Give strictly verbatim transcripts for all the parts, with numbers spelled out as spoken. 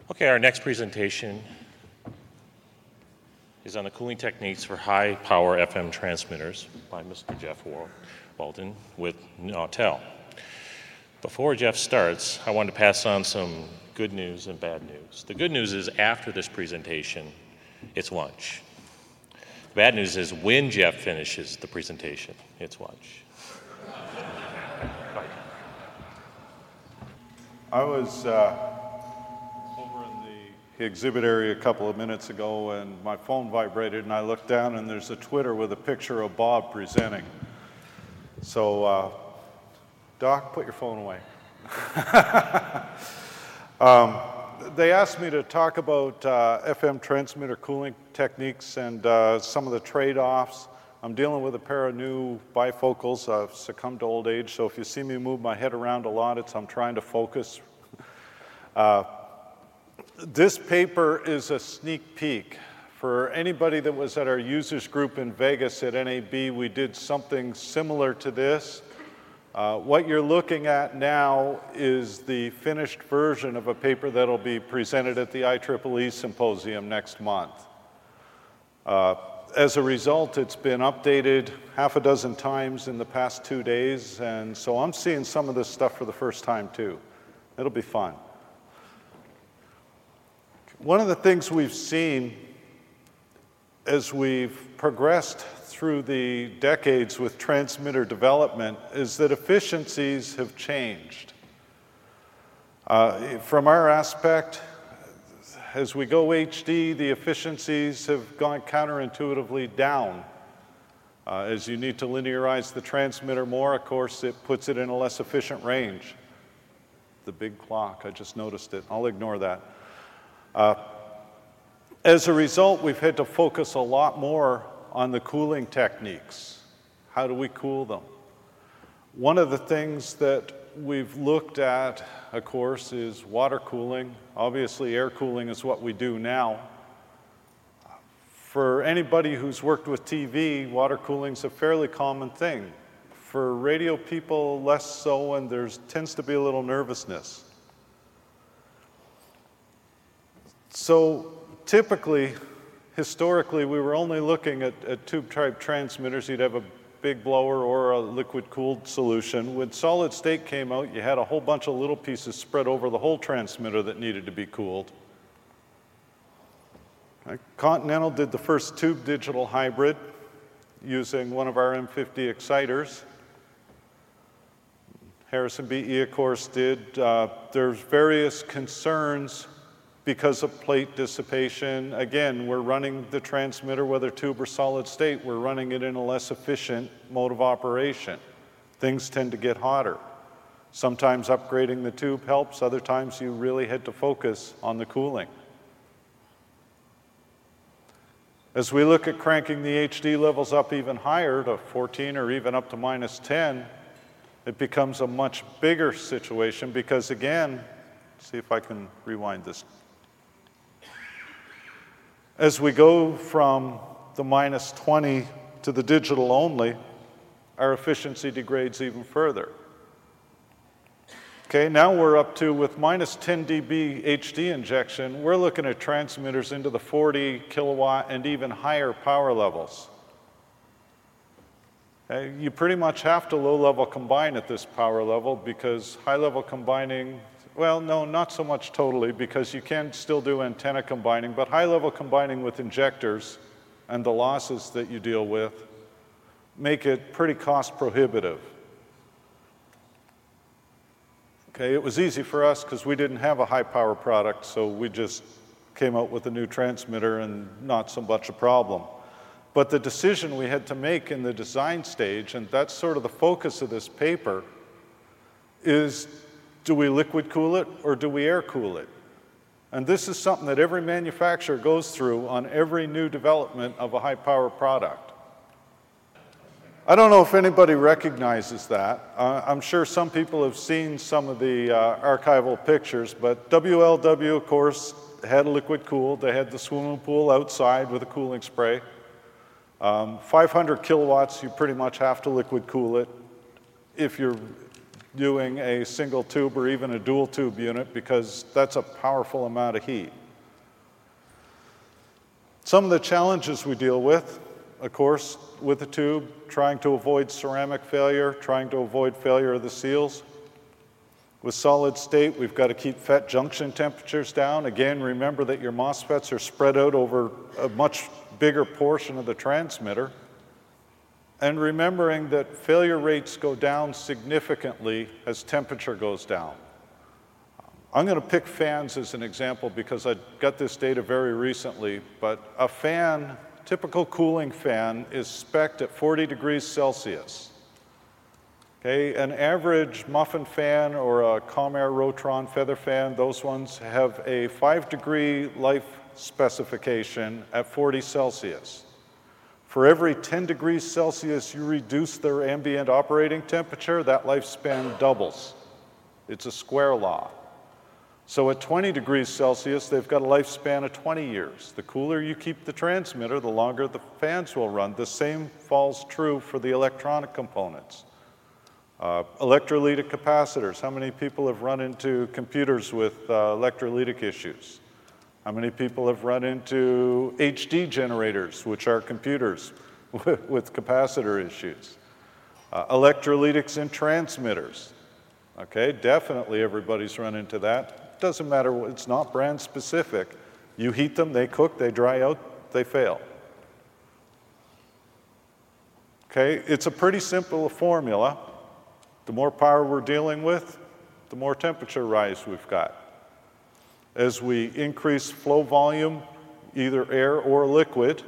Okay, our next presentation is on the cooling techniques for high-power F M transmitters by Mister Jeff Walton with Nautel. Before Jeff starts, I want to pass on some good news and bad news. The good news is after this presentation, it's lunch. The bad news is when Jeff finishes the presentation, it's lunch. I was uh, over in the exhibit area a couple of minutes ago and my phone vibrated and I looked down and there's a Twitter with a picture of Bob presenting. So, uh, Doc, put your phone away. um, they asked me to talk about uh, F M transmitter cooling techniques and uh, some of the trade-offs. I'm dealing with a pair of new bifocals. I've succumbed to old age, so if you see me move my head around a lot, it's I'm trying to focus. uh, this paper is a sneak peek. For anybody that was at our users group in Vegas at N A B, we did something similar to this. Uh, what you're looking at now is the finished version of a paper that'll be presented at the I triple E symposium next month. Uh, As a result, it's been updated half a dozen times in the past two days, and so I'm seeing some of this stuff for the first time too. It'll be fun. One of the things we've seen as we've progressed through the decades with transmitter development is that efficiencies have changed. Uh, from our aspect, as we go H D, the efficiencies have gone counterintuitively down. Uh, as you need to linearize the transmitter more, of course, it puts it in a less efficient range. The big clock, I just noticed it. I'll ignore that. Uh, as a result, we've had to focus a lot more on the cooling techniques. How do we cool them? One of the things that we've looked at, of course, is water cooling. Obviously, air cooling is what we do now. For anybody who's worked with T V, water cooling is a fairly common thing. For radio people, less so, and there tends to be a little nervousness. So typically, historically, we were only looking at, at tube-type transmitters. You'd have a big blower or a liquid-cooled solution. When solid state came out, you had a whole bunch of little pieces spread over the whole transmitter that needed to be cooled. Continental did the first tube digital hybrid using one of our M fifty exciters. Harrison B E, of course, did. Uh, there's various concerns because of plate dissipation. Again, we're running the transmitter, whether tube or solid state, we're running it in a less efficient mode of operation. Things tend to get hotter. Sometimes upgrading the tube helps, other times you really had to focus on the cooling. As we look at cranking the H D levels up even higher to fourteen or even up to minus ten, it becomes a much bigger situation because again, see if I can rewind this. As we go from the minus twenty to the digital only, our efficiency degrades even further. Okay, now we're up to, with minus ten D B H D injection, we're looking at transmitters into the forty kilowatt and even higher power levels. Okay, you pretty much have to low-level combine at this power level because high-level combining, well, no, not so much totally, because you can still do antenna combining, but high-level combining with injectors and the losses that you deal with make it pretty cost prohibitive. Okay, it was easy for us because we didn't have a high-power product, so we just came out with a new transmitter and not so much a problem. But the decision we had to make in the design stage, and that's sort of the focus of this paper, is do we liquid cool it or do we air cool it? And this is something that every manufacturer goes through on every new development of a high-power product. I don't know if anybody recognizes that. Uh, I'm sure some people have seen some of the uh, archival pictures, but W L W, of course, had liquid cooled. They had the swimming pool outside with a cooling spray. Um, five hundred kilowatts, you pretty much have to liquid cool it if you're doing a single tube or even a dual tube unit because that's a powerful amount of heat. Some of the challenges we deal with, of course, with the tube, trying to avoid ceramic failure, trying to avoid failure of the seals. With solid state, we've got to keep FET junction temperatures down. Again, remember that your MOSFETs are spread out over a much bigger portion of the transmitter. And remembering that failure rates go down significantly as temperature goes down. I'm going to pick fans as an example because I got this data very recently, but a fan, typical cooling fan, is spec'd at forty degrees Celsius. Okay, an average muffin fan or a Comair Rotron feather fan, those ones have a five degree life specification at forty Celsius. For every ten degrees Celsius you reduce their ambient operating temperature, that lifespan doubles. It's a square law. So at twenty degrees Celsius, they've got a lifespan of twenty years. The cooler you keep the transmitter, the longer the fans will run. The same falls true for the electronic components. Uh, electrolytic capacitors. How many people have run into computers with uh, electrolytic issues? How many people have run into H D generators, which are computers with, with capacitor issues? Uh, electrolytics in transmitters. Okay, definitely everybody's run into that. Doesn't matter, it's not brand specific. You heat them, they cook, they dry out, they fail. Okay, it's a pretty simple formula. The more power we're dealing with, the more temperature rise we've got. As we increase flow volume, either air or liquid,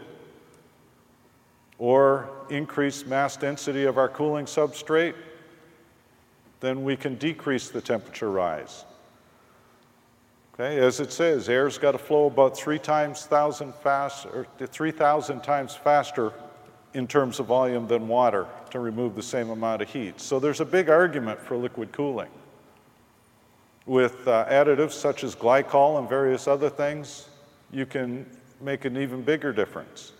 or increase mass density of our cooling substrate, then we can decrease the temperature rise. Okay, as it says, air's got to flow about three times thousand fast, or three thousand times faster in terms of volume than water to remove the same amount of heat. So there's a big argument for liquid cooling. With uh, additives such as glycol and various other things, you can make an even bigger difference.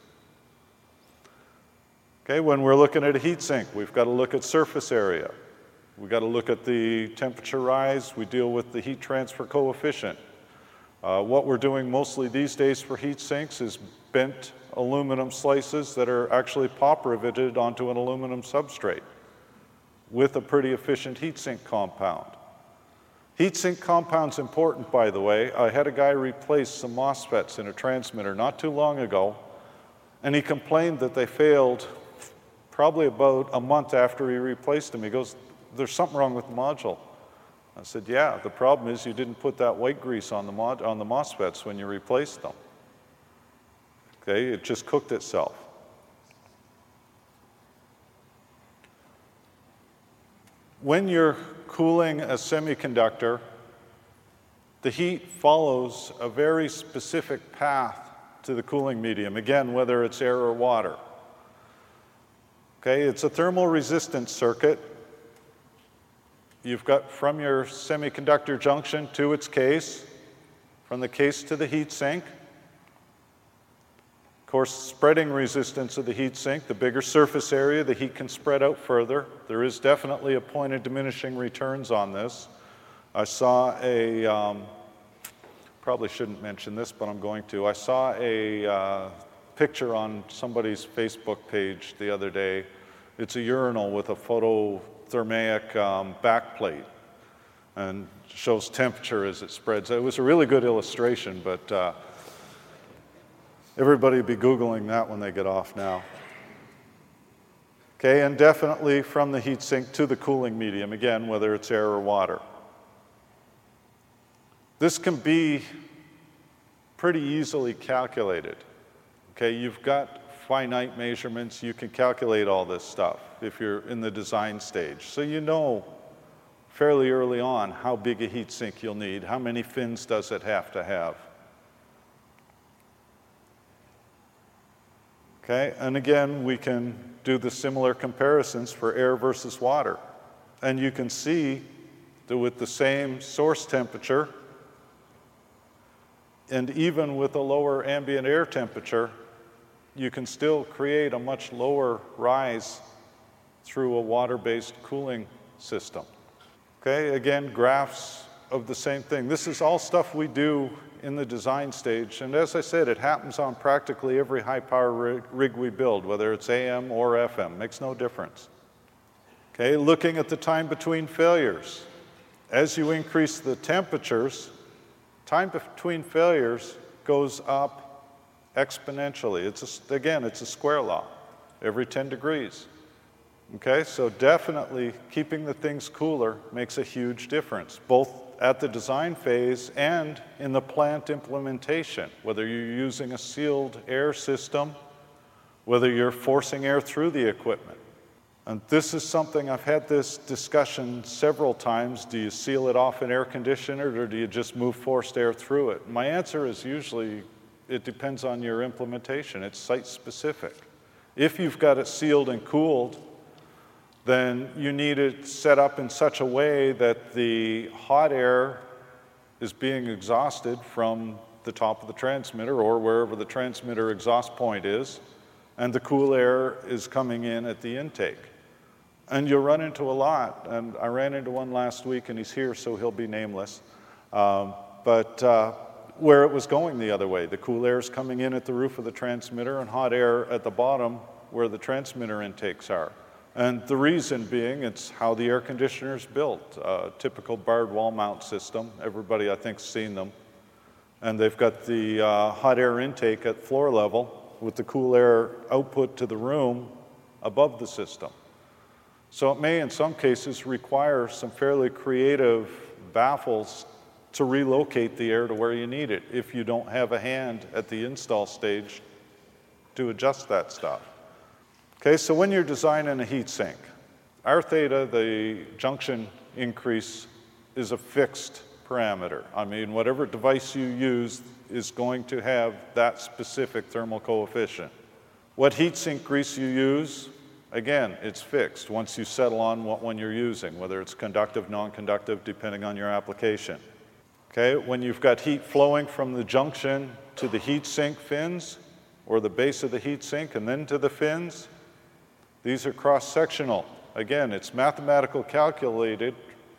Okay, when we're looking at a heat sink, we've got to look at surface area. We've got to look at the temperature rise. We deal with the heat transfer coefficient. Uh, what we're doing mostly these days for heat sinks is bent aluminum slices that are actually pop riveted onto an aluminum substrate with a pretty efficient heat sink compound. Heat sink compound's important, by the way. I had a guy replace some MOSFETs in a transmitter not too long ago, and he complained that they failed probably about a month after he replaced them. He goes, "There's something wrong with the module." I said, "Yeah, the problem is you didn't put that white grease on the, mod on the MOSFETs when you replaced them. Okay, it just cooked itself." When you're cooling a semiconductor, the heat follows a very specific path to the cooling medium, again, whether it's air or water. Okay, it's a thermal resistance circuit. You've got from your semiconductor junction to its case, from the case to the heat sink. Of course, spreading resistance of the heat sink, the bigger surface area, the heat can spread out further. There is definitely a point of diminishing returns on this. I saw a, um, probably shouldn't mention this, but I'm going to. I saw a uh, picture on somebody's Facebook page the other day. It's a urinal with a photothermic um, backplate and shows temperature as it spreads. It was a really good illustration, but uh, everybody will be Googling that when they get off now. Okay, and definitely from the heat sink to the cooling medium, again, whether it's air or water. This can be pretty easily calculated. Okay, you've got finite measurements, you can calculate all this stuff if you're in the design stage. So you know fairly early on how big a heat sink you'll need, how many fins does it have to have. Okay, and again, we can do the similar comparisons for air versus water. And you can see that with the same source temperature, and even with a lower ambient air temperature, you can still create a much lower rise through a water-based cooling system. Okay, again, graphs of the same thing. This is all stuff we do in the design stage, and as I said, it happens on practically every high-power rig, rig we build, whether it's A M or F M, makes no difference. Okay, looking at the time between failures. As you increase the temperatures, time between failures goes up exponentially. It's a, again, it's a square law, every ten degrees. Okay, so definitely keeping the things cooler makes a huge difference, both at the design phase and in the plant implementation, whether you're using a sealed air system, whether you're forcing air through the equipment. And this is something, I've had this discussion several times. Do you seal it off an air conditioner, or do you just move forced air through it? My answer is usually it depends on your implementation. It's site specific. If you've got it sealed and cooled, then you need it set up in such a way that the hot air is being exhausted from the top of the transmitter or wherever the transmitter exhaust point is, and the cool air is coming in at the intake. And you'll run into a lot, and I ran into one last week, and he's here, so he'll be nameless, um, but uh, where it was going the other way. The cool air is coming in at the roof of the transmitter and hot air at the bottom where the transmitter intakes are. And the reason being, it's how the air conditioner is built. Uh, typical barred wall mount system. Everybody, I think, has seen them. And they've got the uh, hot air intake at floor level with the cool air output to the room above the system. So it may, in some cases, require some fairly creative baffles to relocate the air to where you need it if you don't have a hand at the install stage to adjust that stuff. Okay, so when you're designing a heat sink, R theta, the junction increase, is a fixed parameter. I mean, whatever device you use is going to have that specific thermal coefficient. What heat sink grease you use, again, it's fixed once you settle on what one you're using, whether it's conductive, non-conductive, depending on your application. Okay, when you've got heat flowing from the junction to the heat sink fins, or the base of the heat sink and then to the fins, these are cross-sectional. Again, it's mathematical calculated,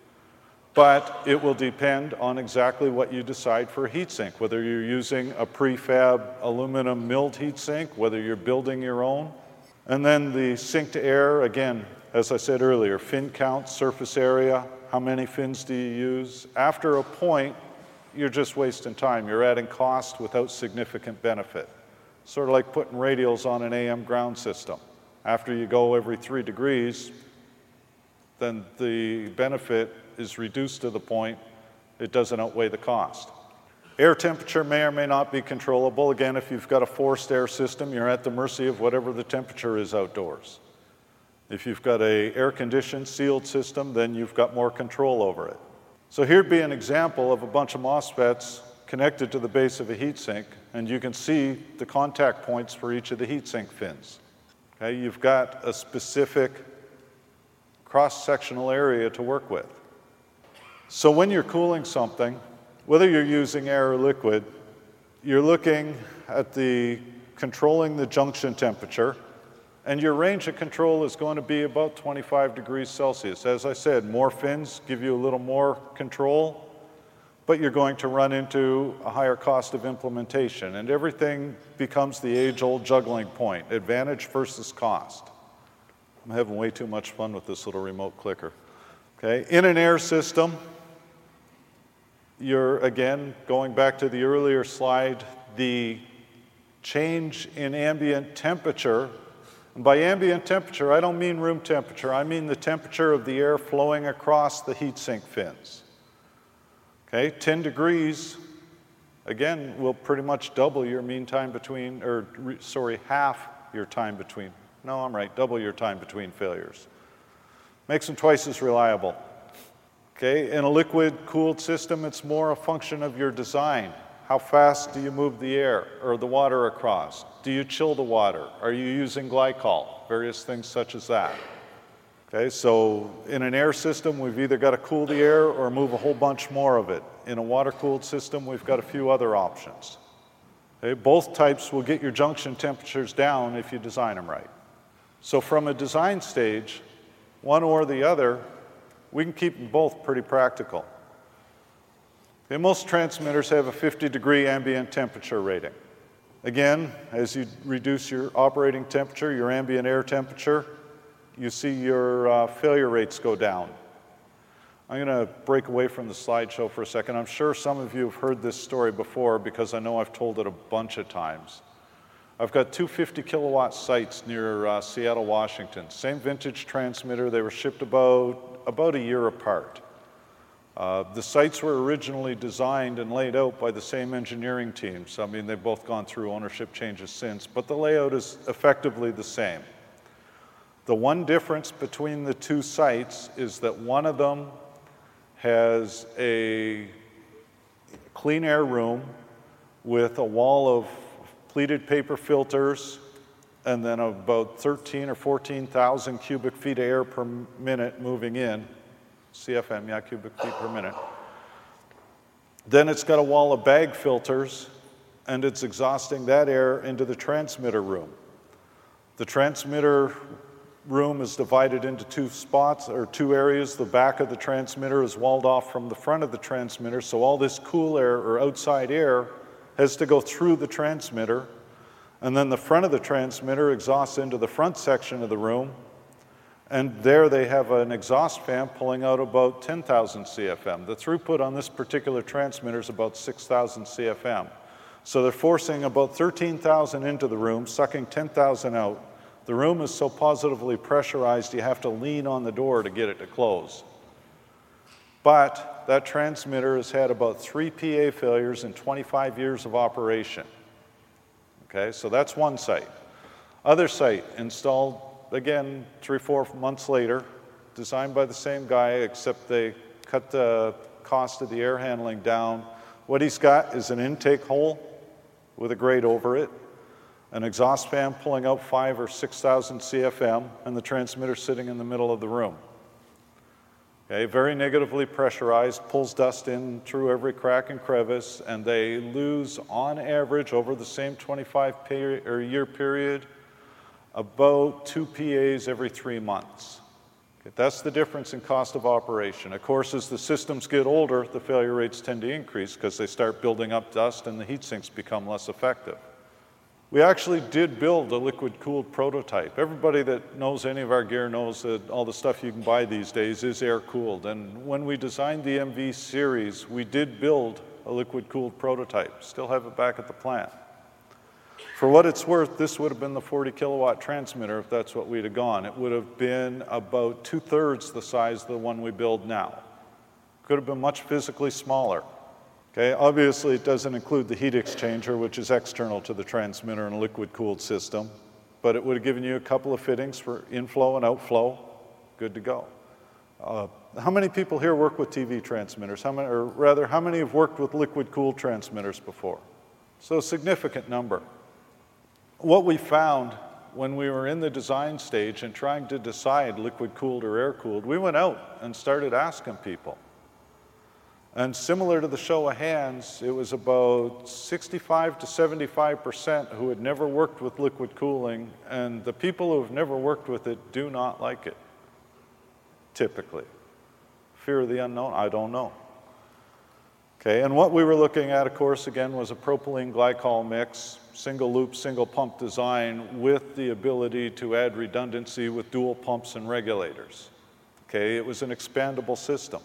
but it will depend on exactly what you decide for a heat sink, whether you're using a prefab aluminum milled heat sink, whether you're building your own. And then the sink to air, again, as I said earlier, fin count, surface area, how many fins do you use? After a point, you're just wasting time. You're adding cost without significant benefit. Sort of like putting radials on an A M ground system. After you go every three degrees, then the benefit is reduced to the point it doesn't outweigh the cost. Air temperature may or may not be controllable. Again, if you've got a forced air system, you're at the mercy of whatever the temperature is outdoors. If you've got an air-conditioned, sealed system, then you've got more control over it. So here'd be an example of a bunch of MOSFETs connected to the base of a heatsink, and you can see the contact points for each of the heatsink fins. Okay, you've got a specific cross-sectional area to work with. So when you're cooling something, whether you're using air or liquid, you're looking at the controlling the junction temperature, and your range of control is going to be about twenty-five degrees Celsius. As I said, more fins give you a little more control, but you're going to run into a higher cost of implementation, and everything becomes the age-old juggling point, advantage versus cost. I'm having way too much fun with this little remote clicker. Okay, in an air system, you're, again, going back to the earlier slide, the change in ambient temperature, and by ambient temperature, I don't mean room temperature, I mean the temperature of the air flowing across the heatsink fins. Okay, ten degrees, again, will pretty much double your mean time between, or sorry, half your time between, no, I'm right, double your time between failures. Makes them twice as reliable. Okay, in a liquid-cooled system, it's more a function of your design. How fast do you move the air or the water across? Do you chill the water? Are you using glycol? Various things such as that. Okay, so in an air system, we've either got to cool the air or move a whole bunch more of it. In a water-cooled system, we've got a few other options. Okay, both types will get your junction temperatures down if you design them right. So from a design stage, one or the other We can keep them both pretty practical. Okay, most transmitters have a fifty degree ambient temperature rating. Again, as you reduce your operating temperature, your ambient air temperature, you see your uh, failure rates go down. I'm going to break away from the slideshow for a second. I'm sure some of you have heard this story before because I know I've told it a bunch of times. I've got two fifty kilowatt sites near uh, Seattle, Washington. Same vintage transmitter. They were shipped about, about a year apart. Uh, the sites were originally designed and laid out by the same engineering teams. I mean, they've both gone through ownership changes since, but the layout is effectively the same. The one difference between the two sites is that one of them has a clean air room with a wall of pleated paper filters and then about thirteen or fourteen thousand cubic feet of air per minute moving in. C F M, yeah, cubic feet per minute. Then it's got a wall of bag filters, and it's exhausting that air into the transmitter room. The transmitter room is divided into two spots, or two areas. The back of the transmitter is walled off from the front of the transmitter, so all this cool air, or outside air, has to go through the transmitter, and then the front of the transmitter exhausts into the front section of the room, and there they have an exhaust fan pulling out about ten thousand C F M. The throughput on this particular transmitter is about six thousand C F M. So they're forcing about thirteen thousand into the room, sucking ten thousand out. The room is so positively pressurized you have to lean on the door to get it to close. But that transmitter has had about three P A failures in twenty-five years of operation. Okay, so that's one site. Other site, installed again, three, four months later, designed by the same guy, except they cut the cost of the air handling down. What he's got is an intake hole with a grate over it, an exhaust fan pulling out five or six thousand C F M, and the transmitter sitting in the middle of the room. Okay, very negatively pressurized, pulls dust in through every crack and crevice, and they lose, on average, over the same twenty-five peri- or year period, about two P As every three months. Okay, that's the difference in cost of operation. Of course, as the systems get older, the failure rates tend to increase because they start building up dust and the heat sinks become less effective. We actually did build a liquid-cooled prototype. Everybody that knows any of our gear knows that all the stuff you can buy these days is air-cooled. And when we designed the M V series, we did build a liquid-cooled prototype. Still have it back at the plant. For what it's worth, this would have been the forty kilowatt transmitter if that's what we'd have gone. It would have been about two-thirds the size of the one we build now. Could have been much physically smaller. Okay, obviously it doesn't include the heat exchanger, which is external to the transmitter in a liquid-cooled system, but it would have given you a couple of fittings for inflow and outflow. Good to go. Uh, how many people here work with T V transmitters? How many, or rather, how many have worked with liquid-cooled transmitters before? So a significant number. What we found when we were in the design stage and trying to decide liquid-cooled or air-cooled, we went out and started asking people. And similar to the show of hands, it was about sixty-five to seventy-five percent who had never worked with liquid cooling, and the people who have never worked with it do not like it, typically. Fear of the unknown? I don't know. Okay, and what we were looking at, of course, again, was a propylene glycol mix, single loop, single pump design with the ability to add redundancy with dual pumps and regulators. Okay, it was an expandable system.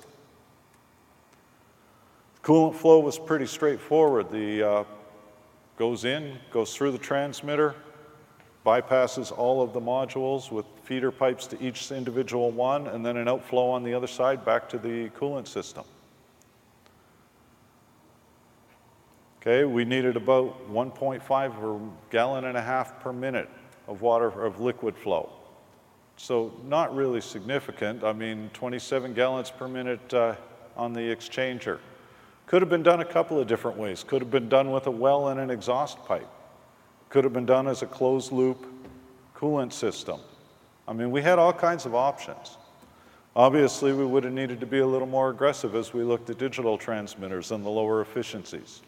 Coolant flow was pretty straightforward. The uh, goes in, goes through the transmitter, bypasses all of the modules with feeder pipes to each individual one, and then an outflow on the other side back to the coolant system. Okay, we needed about one point five or gallon and a half per minute of water, of liquid flow. So not really significant. I mean, twenty-seven gallons per minute uh, on the exchanger. Could have been done a couple of different ways. Could have been done with a well and an exhaust pipe. Could have been done as a closed loop coolant system. I mean, we had all kinds of options. Obviously, we would have needed to be a little more aggressive as we looked at digital transmitters and the lower efficiencies.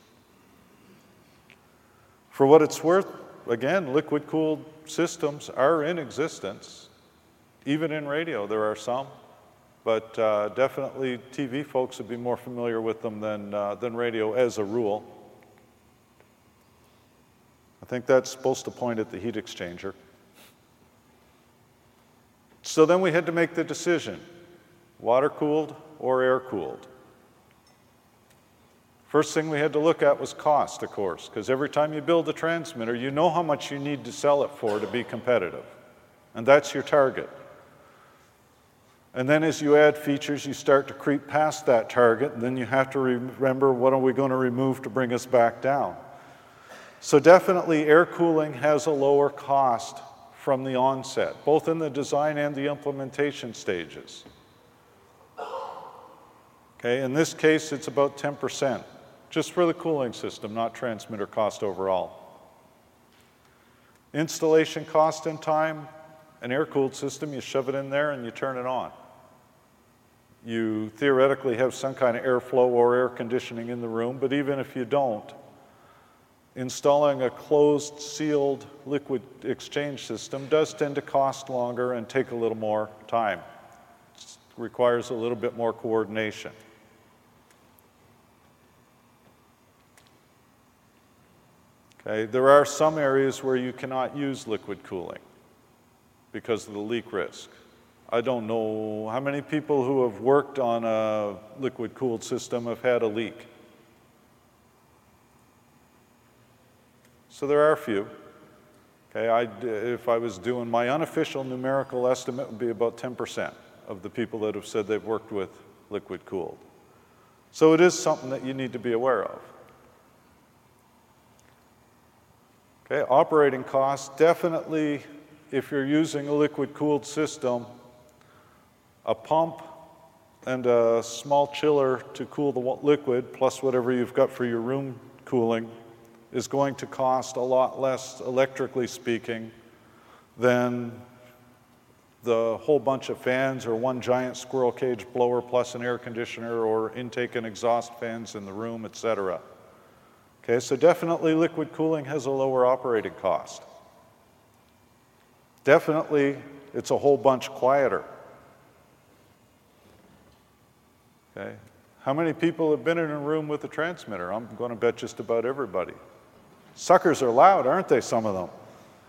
For what it's worth, again, liquid-cooled systems are in existence. Even in radio, there are some. but uh, definitely T V folks would be more familiar with them than, uh, than radio as a rule. I think that's supposed to point at the heat exchanger. So then we had to make the decision, water-cooled or air-cooled. First thing we had to look at was cost, of course, because every time you build a transmitter, you know how much you need to sell it for to be competitive. And that's your target. And then as you add features, you start to creep past that target, and then you have to remember what are we going to remove to bring us back down. So definitely air cooling has a lower cost from the onset, both in the design and the implementation stages. Okay, in this case, it's about ten percent, just for the cooling system, not transmitter cost overall. Installation cost and time, an air-cooled system, you shove it in there and you turn it on. You theoretically have some kind of airflow or air conditioning in the room, but even if you don't, installing a closed, sealed liquid exchange system does tend to cost longer and take a little more time. It requires a little bit more coordination. Okay, there are some areas where you cannot use liquid cooling because of the leak risk. I don't know how many people who have worked on a liquid-cooled system have had a leak. So there are a few. Okay, I, if I was doing my unofficial numerical estimate, it would be about ten percent of the people that have said they've worked with liquid-cooled. So it is something that you need to be aware of. Okay, operating costs, definitely, if you're using a liquid-cooled system, a pump and a small chiller to cool the liquid, plus whatever you've got for your room cooling, is going to cost a lot less, electrically speaking, than the whole bunch of fans or one giant squirrel cage blower plus an air conditioner or intake and exhaust fans in the room, et cetera. Okay, so definitely liquid cooling has a lower operating cost. Definitely, it's a whole bunch quieter. Okay, how many people have been in a room with a transmitter? I'm going to bet just about everybody. Suckers are loud, aren't they, some of them?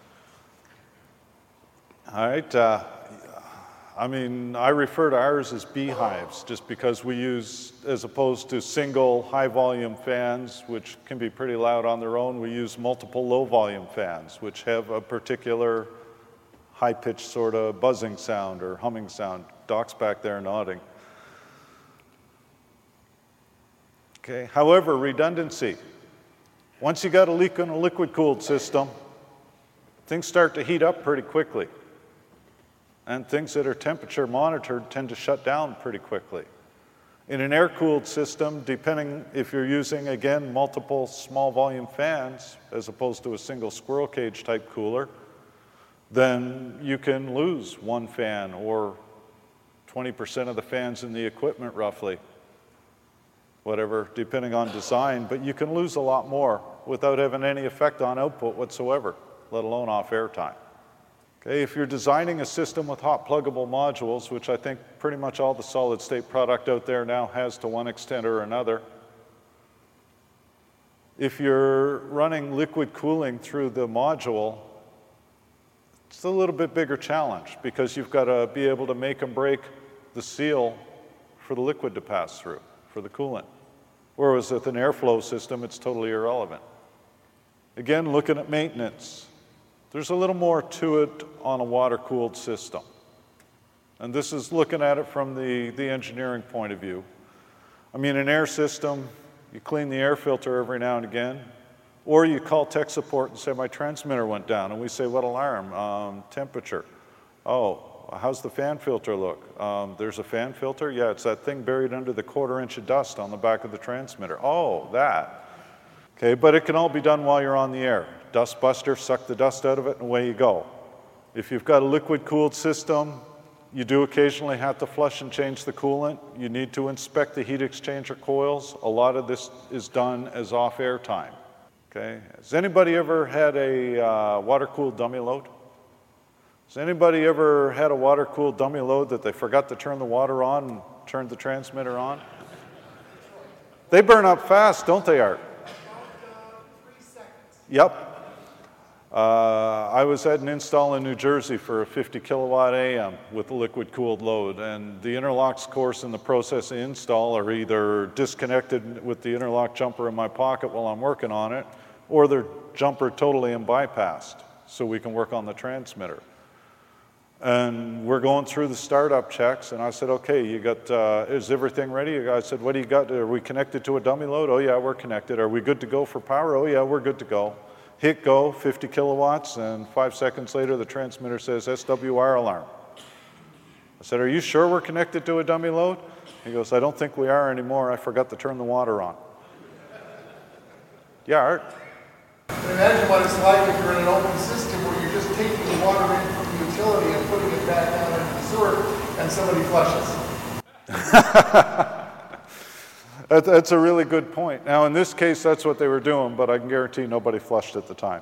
All right, uh, I mean, I refer to ours as beehives just because we use, as opposed to single high-volume fans, which can be pretty loud on their own, we use multiple low-volume fans, which have a particular high-pitched sort of buzzing sound or humming sound. Doc's back there nodding. Okay, however, redundancy. Once you got a leak in a liquid-cooled system, things start to heat up pretty quickly. And things that are temperature monitored tend to shut down pretty quickly. In an air-cooled system, depending if you're using, again, multiple small volume fans, as opposed to a single squirrel cage type cooler, then you can lose one fan or twenty percent of the fans in the equipment roughly. Whatever, depending on design, but you can lose a lot more without having any effect on output whatsoever, let alone off airtime. Okay, if you're designing a system with hot pluggable modules, which I think pretty much all the solid-state product out there now has to one extent or another, if you're running liquid cooling through the module, it's a little bit bigger challenge because you've got to be able to make and break the seal for the liquid to pass through, for the coolant. Whereas with an airflow system, it's totally irrelevant. Again, looking at maintenance. There's a little more to it on a water-cooled system. And this is looking at it from the, the engineering point of view. I mean, an air system, you clean the air filter every now and again, or you call tech support and say, my transmitter went down, and we say, what alarm? Um, temperature. Oh, how's the fan filter look? Um, there's a fan filter? Yeah, it's that thing buried under the quarter inch of dust on the back of the transmitter. Oh, that. Okay, but it can all be done while you're on the air. Dust buster, suck the dust out of it, and away you go. If you've got a liquid-cooled system, you do occasionally have to flush and change the coolant. You need to inspect the heat exchanger coils. A lot of this is done as off-air time. Okay? Has anybody ever had a uh, water-cooled dummy load? Has anybody ever had a water-cooled dummy load that they forgot to turn the water on and turned the transmitter on? They burn up fast, don't they, Art? Yep. Uh, I was at an install in New Jersey for a fifty kilowatt A M with a liquid cooled load, and the interlocks, of course, in the process of install are either disconnected with the interlock jumper in my pocket while I'm working on it, or their jumper totally and bypassed so we can work on the transmitter. And we're going through the startup checks, and I said, okay, you got, uh, is everything ready? The guy said, what do you got? Are we connected to a dummy load? Oh yeah, we're connected. Are we good to go for power? Oh yeah, we're good to go. Hit go, fifty kilowatts, and five seconds later the transmitter says S W R alarm. I said, are you sure we're connected to a dummy load? He goes, I don't think we are anymore. I forgot to turn the water on. Yeah, Art? Imagine what it's like if you're in an open system where you're just taking the water in from the utility and putting it back down into the sewer, and somebody flushes. That's a really good point. Now, in this case, that's what they were doing, but I can guarantee nobody flushed at the time.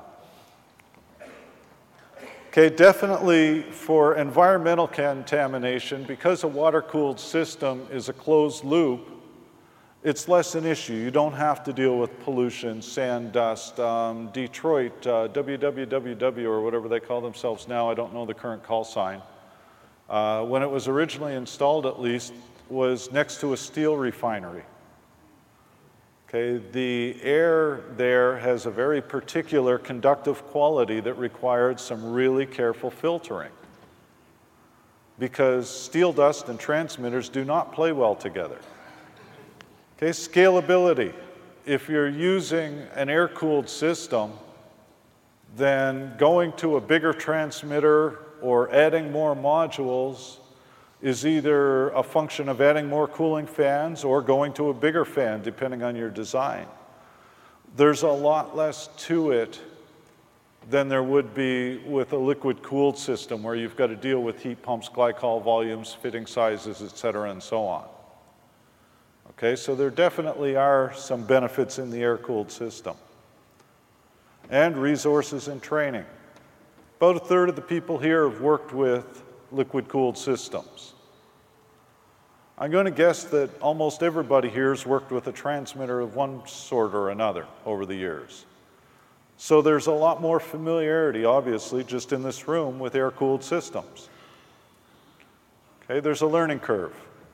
Okay, definitely for environmental contamination, because a water-cooled system is a closed loop, it's less an issue. You don't have to deal with pollution, sand dust. Um, Detroit, uh, W W W or whatever they call themselves now, I don't know the current call sign, uh, when it was originally installed at least, was next to a steel refinery. Okay, the air there has a very particular conductive quality that required some really careful filtering, because steel dust and transmitters do not play well together. Okay, scalability. If you're using an air-cooled system, then going to a bigger transmitter or adding more modules is either a function of adding more cooling fans or going to a bigger fan, depending on your design. There's a lot less to it than there would be with a liquid-cooled system, where you've got to deal with heat pumps, glycol volumes, fitting sizes, et cetera, and so on. Okay, so there definitely are some benefits in the air-cooled system. And resources and training. About a third of the people here have worked with liquid-cooled systems. I'm going to guess that almost everybody here has worked with a transmitter of one sort or another over the years. So there's a lot more familiarity, obviously, just in this room with air-cooled systems. Okay, there's a learning curve.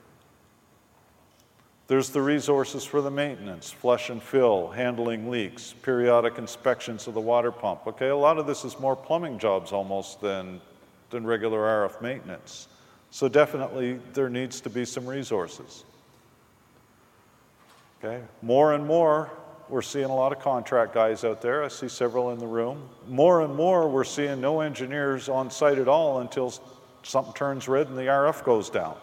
There's the resources for the maintenance, flush and fill, handling leaks, periodic inspections of the water pump. Okay, a lot of this is more plumbing jobs almost than than regular R F maintenance. So definitely there needs to be some resources. Okay, more and more we're seeing a lot of contract guys out there. I see several in the room. More and more we're seeing no engineers on site at all until something turns red and the R F goes down.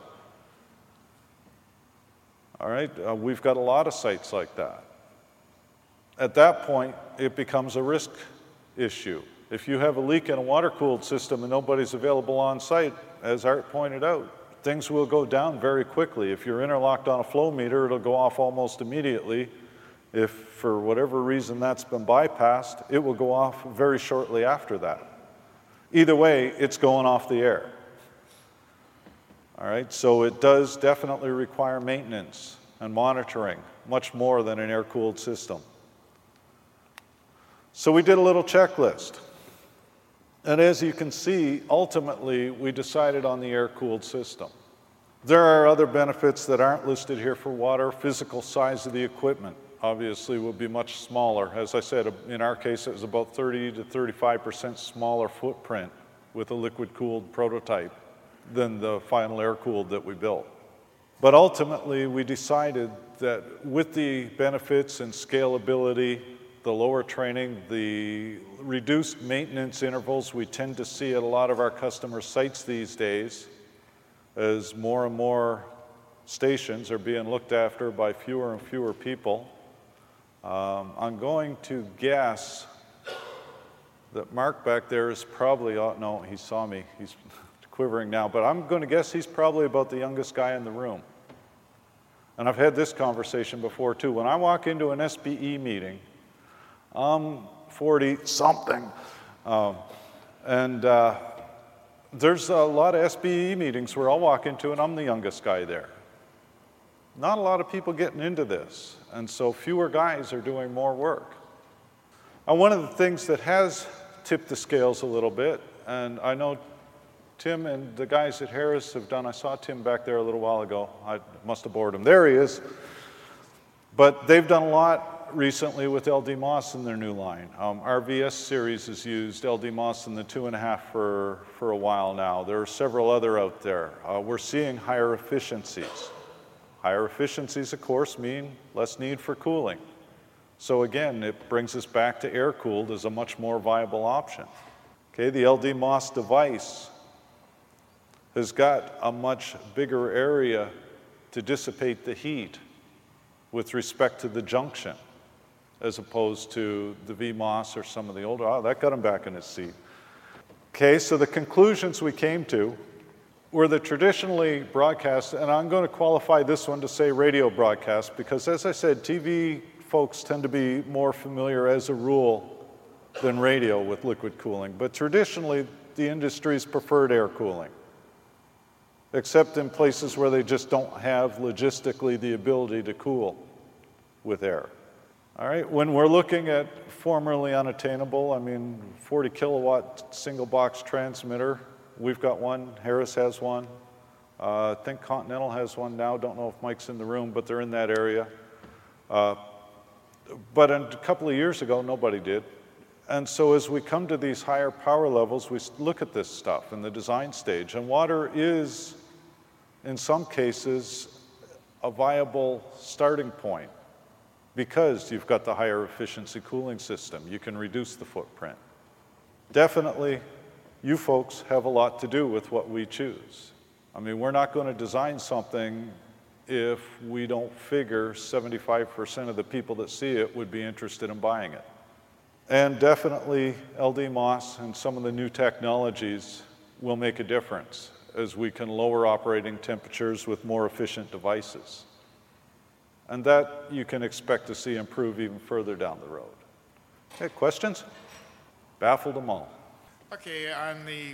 All right, uh, we've got a lot of sites like that. At that point, it becomes a risk issue. If you have a leak in a water-cooled system and nobody's available on site, as Art pointed out, things will go down very quickly. If you're interlocked on a flow meter, it'll go off almost immediately. If for whatever reason that's been bypassed, it will go off very shortly after that. Either way, it's going off the air. All right, so it does definitely require maintenance and monitoring, much more than an air-cooled system. So we did a little checklist. And as you can see, ultimately, we decided on the air-cooled system. There are other benefits that aren't listed here for water. Physical size of the equipment, obviously, will be much smaller. As I said, in our case, it was about thirty to thirty-five percent smaller footprint with a liquid-cooled prototype than the final air-cooled that we built. But ultimately, we decided that with the benefits and scalability, the lower training, the reduced maintenance intervals we tend to see at a lot of our customer sites these days, as more and more stations are being looked after by fewer and fewer people. Um, I'm going to guess that Mark back there is probably, oh, no, he saw me, he's quivering now, but I'm going to guess he's probably about the youngest guy in the room. And I've had this conversation before too. When I walk into an S B E meeting, I'm forty something, um, and uh, There's a lot of S B E meetings where I'll walk into and I'm the youngest guy there. Not a lot of people getting into this, and so fewer guys are doing more work. And one of the things that has tipped the scales a little bit, and I know Tim and the guys at Harris have done, I saw Tim back there a little while ago. I must have bored him. There he is. But they've done a lot recently with L D MOS in their new line. Um, R V S series has used L D MOS in the two and a half for, for a while now. There are several other out there. Uh, we're seeing higher efficiencies. Higher efficiencies, of course, mean less need for cooling. So again, it brings us back to air-cooled as a much more viable option. Okay, the L D MOS device has got a much bigger area to dissipate the heat with respect to the junction, as opposed to the V MOS or some of the older, oh, that got him back in his seat. Okay, so the conclusions we came to were the traditionally broadcast, and I'm going to qualify this one to say radio broadcast, because as I said, T V folks tend to be more familiar as a rule than radio with liquid cooling, but traditionally the industry's preferred air cooling, except in places where they just don't have logistically the ability to cool with air. All right, when we're looking at formerly unattainable, I mean, forty kilowatt single box transmitter, we've got one, Harris has one, uh, I think Continental has one now, don't know if Mike's in the room, but they're in that area. Uh, but a couple of years ago, nobody did. And so as we come to these higher power levels, we look at this stuff in the design stage, and water is, in some cases, a viable starting point because you've got the higher efficiency cooling system. You can reduce the footprint. Definitely, you folks have a lot to do with what we choose. I mean, we're not going to design something if we don't figure seventy-five percent of the people that see it would be interested in buying it. And definitely, L D MOS and some of the new technologies will make a difference as we can lower operating temperatures with more efficient devices. And that you can expect to see improve even further down the road. Okay, questions? Baffled them all. Okay, on the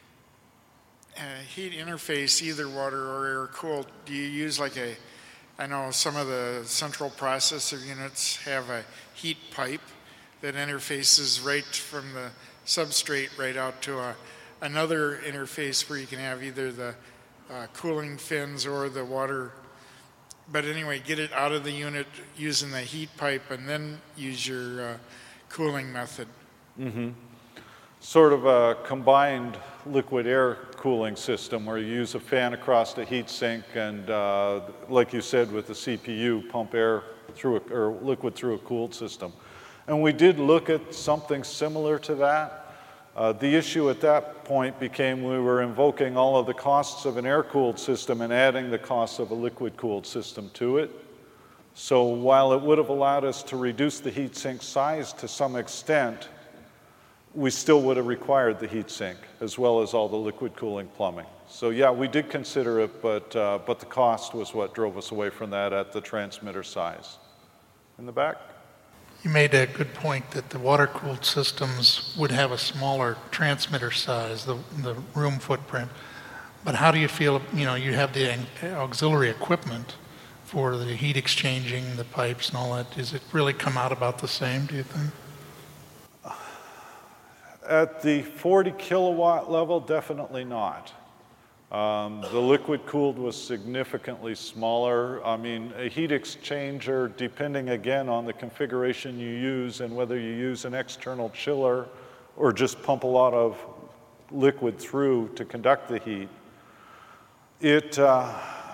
uh, heat interface, either water or air cooled, do you use like a, I know some of the central processor units have a heat pipe that interfaces right from the substrate right out to a, another interface where you can have either the uh, cooling fins or the water, but anyway, get it out of the unit using the heat pipe and then use your uh, cooling method. Mm-hmm. Sort of a combined liquid air cooling system where you use a fan across the heat sink and, uh, like you said, with the C P U, pump air through a, or liquid through a cooled system. And we did look at something similar to that. Uh, the issue at that point became we were invoking all of the costs of an air-cooled system and adding the costs of a liquid-cooled system to it. So while it would have allowed us to reduce the heat sink size to some extent, we still would have required the heat sink as well as all the liquid cooling plumbing. So yeah, we did consider it, but, uh, but the cost was what drove us away from that at the transmitter size. In the back? You made a good point that the water-cooled systems would have a smaller transmitter size, the, the room footprint. But how do you feel, you know, you have the auxiliary equipment for the heat exchanging, the pipes and all that. Does it really come out about the same, do you think? At the forty kilowatt level, definitely not. Um, the liquid cooled was significantly smaller. I mean, a heat exchanger, depending again on the configuration you use and whether you use an external chiller or just pump a lot of liquid through to conduct the heat, it, uh,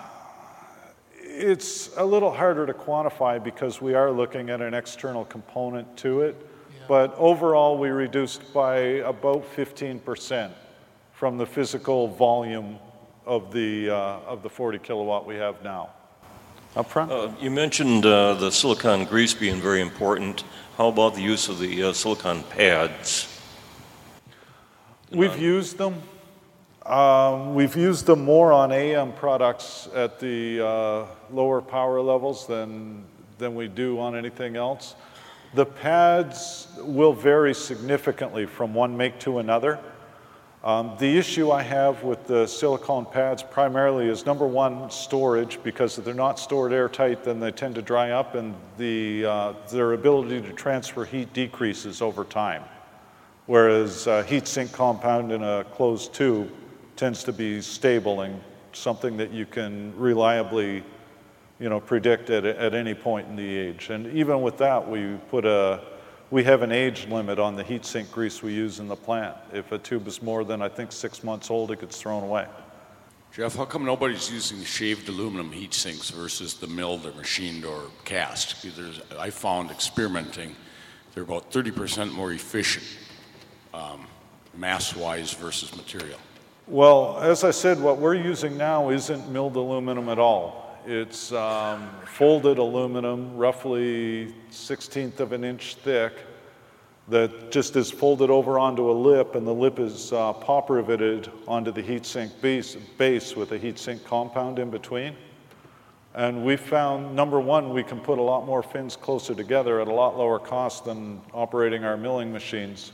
it's a little harder to quantify because we are looking at an external component to it. Yeah. But overall, we reduced by about fifteen percent from the physical volume of the, uh, of the forty kilowatt we have now. Up front? Uh, you mentioned uh, the silicon grease being very important. How about the use of the uh, silicon pads? We've uh, used them. Um, we've used them more on A M products at the uh, lower power levels than, than we do on anything else. The pads will vary significantly from one make to another. Um, the issue I have with the silicone pads primarily is, number one, storage, because if they're not stored airtight, then they tend to dry up, and the, uh, their ability to transfer heat decreases over time. Whereas uh, heat sink compound in a closed tube tends to be stable and something that you can reliably, you know, predict at, at any point in the age. And even with that, we put a, we have an age limit on the heat sink grease we use in the plant. If a tube is more than, I think, six months old, it gets thrown away. Jeff, how come nobody's using shaved aluminum heat sinks versus the milled or machined or cast? Because I found experimenting, they're about thirty percent more efficient, um, mass-wise versus material. Well, as I said, what we're using now isn't milled aluminum at all. It's um, folded aluminum, roughly sixteenth of an inch thick, that just is folded over onto a lip, and the lip is uh, pop riveted onto the heatsink base, base with a heatsink compound in between. And we found, number one, we can put a lot more fins closer together at a lot lower cost than operating our milling machines.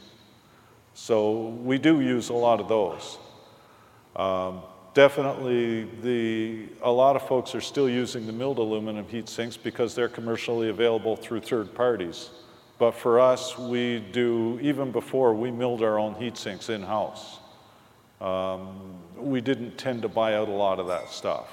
So we do use a lot of those. Um, definitely, the, a lot of folks are still using the milled aluminum heat sinks because they're commercially available through third parties. But for us, we do, even before, we milled our own heat sinks in-house. Um, we didn't tend to buy out a lot of that stuff.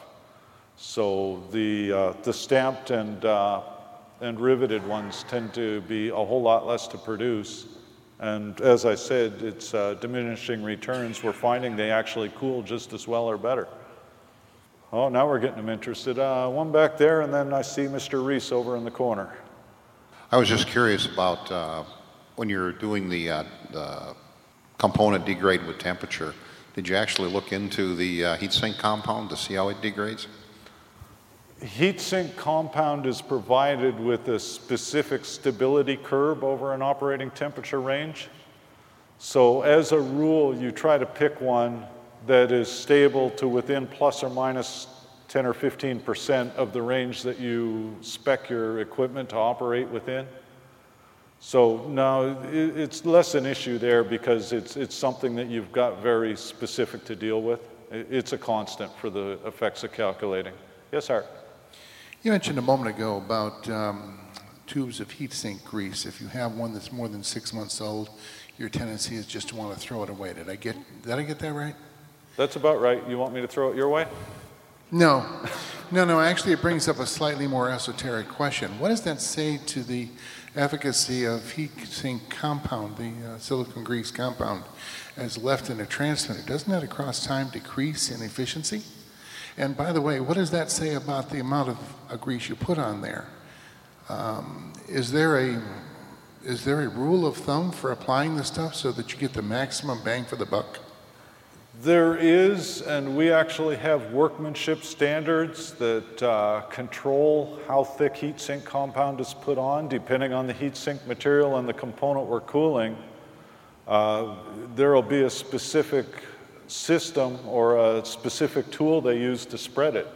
So the, uh, the stamped and, uh, and riveted ones tend to be a whole lot less to produce. And as I said, it's uh, diminishing returns. We're finding they actually cool just as well or better. Oh, now we're getting them interested. Uh, one back there, and then I see Mister Reese over in the corner. I was just curious about uh, when you're doing the, uh, the component degrade with temperature, did you actually look into the uh, heat sink compound to see how it degrades? Heat sink compound is provided with a specific stability curve over an operating temperature range. So as a rule, you try to pick one that is stable to within plus or minus ten or fifteen percent of the range that you spec your equipment to operate within. So now it's less an issue there because it's, it's something that you've got very specific to deal with. It's a constant for the effects of calculating. Yes, Art? You mentioned a moment ago about um, tubes of heat sink grease. If you have one that's more than six months old, your tendency is just to want to throw it away. Did I get, did I get that right? That's about right. You want me to throw it your way? No. No, no, actually it brings up a slightly more esoteric question. What does that say to the efficacy of heat sink compound, the uh, silicone grease compound, as left in a transmitter? Doesn't that across time decrease in efficiency? And by the way, what does that say about the amount of uh, grease you put on there? Um, is there a is there a rule of thumb for applying the stuff so that you get the maximum bang for the buck? There is, and we actually have workmanship standards that uh, control how thick heat sink compound is put on, depending on the heat sink material and the component we're cooling. Uh, there will be a specific system or a specific tool they use to spread it.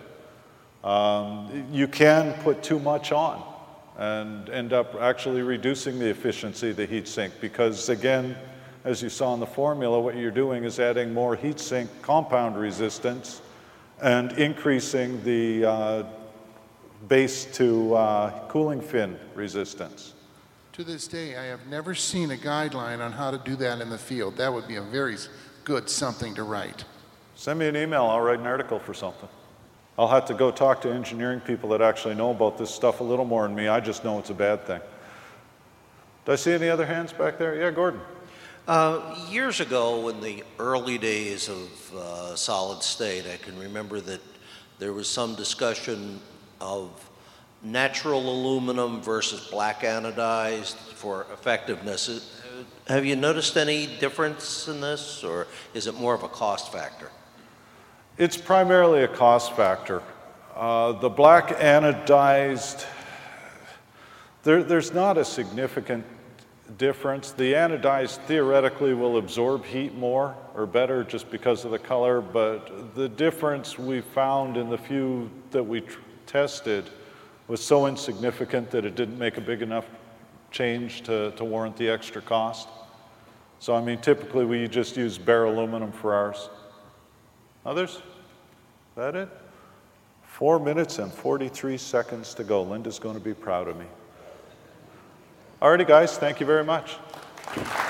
Um, you can put too much on and end up actually reducing the efficiency of the heat sink because, again, as you saw in the formula, what you're doing is adding more heat sink compound resistance and increasing the uh, base to uh, cooling fin resistance. To this day, I have never seen a guideline on how to do that in the field. That would be a very good something to write. Send me an email, I'll write an article for something. I'll have to go talk to engineering people that actually know about this stuff a little more than me. I just know it's a bad thing. Do I see any other hands back there? Yeah, Gordon. Uh, years ago, in the early days of uh, solid state, I can remember that there was some discussion of natural aluminum versus black anodized for effectiveness. Have you noticed any difference in this, or is it more of a cost factor? It's primarily a cost factor. Uh, the black anodized, there, there's not a significant difference. The anodized theoretically will absorb heat more or better just because of the color, but the difference we found in the few that we tr- tested was so insignificant that it didn't make a big enough change to, to warrant the extra cost. So, I mean, typically we just use bare aluminum for ours. Others? Is that it? Four minutes and forty-three seconds to go. Linda's going to be proud of me. Alrighty, guys, thank you very much.